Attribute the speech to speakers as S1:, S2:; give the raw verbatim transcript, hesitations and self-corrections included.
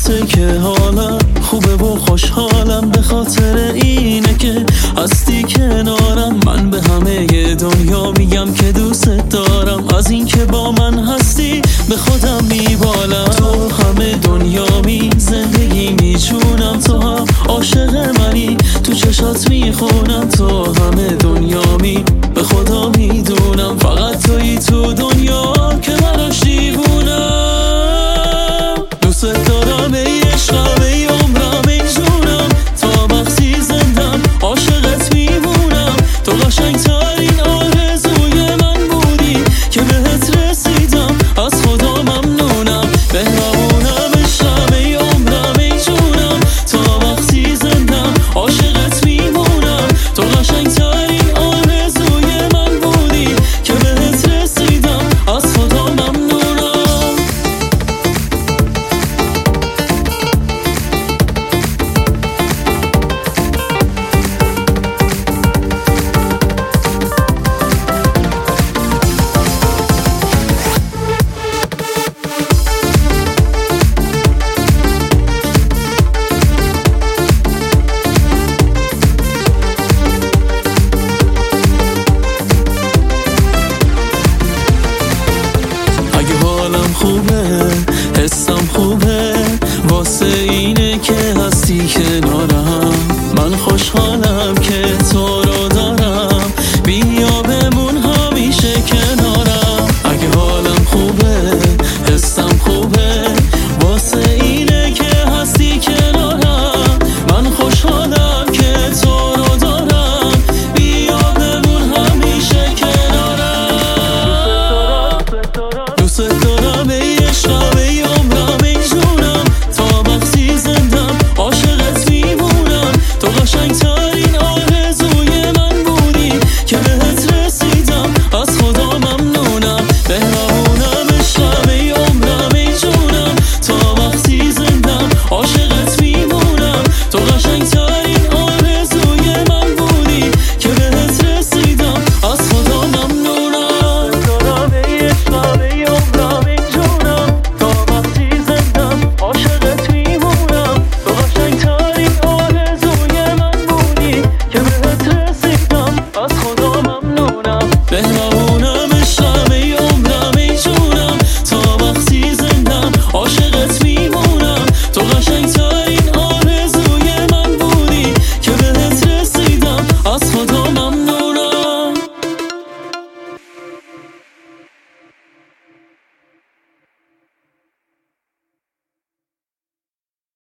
S1: واسه که حالم خوبه و خوشحالم، به خاطر اینه که هستی کنارم. من به همه دنیا میگم که دوست دارم، از این که با من هستی به خودم میبالم. تو همه دنیامی، زندگی میجونم، تو هم عاشق منی، تو چشات میخونم. تو همه دنیامی، به خدا میدونم فقط تویی تو دنیا که براش دیوونم. دوست دارم ای عشقم، ای عمرم، ای جونم، تا وقتی زندم عاشقت میمونم. تو قشنگترین آرزوی من بودی که بهت رسیدم، از خدا ممنونم. بهرمونم عشقم، ای عمرم، ای جونم، تا وقتی زندم عاشقت میمونم. تو قشنگترین آرزوی من بودی که بهت رسیدم، از خدا ممنونم. خوبه، حسم خوبه، واسه اینه که هستی کنارم. من خوشحالم که تو رو دارم، بیا بمون همیشه کنارم. اگه حالم خوبه، حسم خوبه، واسه اینه که هستی کنارم. من خوشحالم که تو رو دارم، بیا بمون همیشه کنارم. دوست دارم ای عشقم، ای عمرم، ای جونم، تا وقتی زندم عاشقت میمونم. تو قشنگترین آرزوی من بودی که بهت رسیدم، از خدا ممنونم. بهرمونم عشقم، ای عمرم، ای جونم، تا وقتی زندم عاشقت میمونم. تو قشنگترین آرزوی من بودی که بهت رسیدم، از خدا ممنونم. دارم ای عشقم، ای عمرم، ای جونم، تا وقتی زندم عاشقت میمونم. تو قشنگترین آرزوی من بودی که بهت رسیدم، از خدا ممنونم.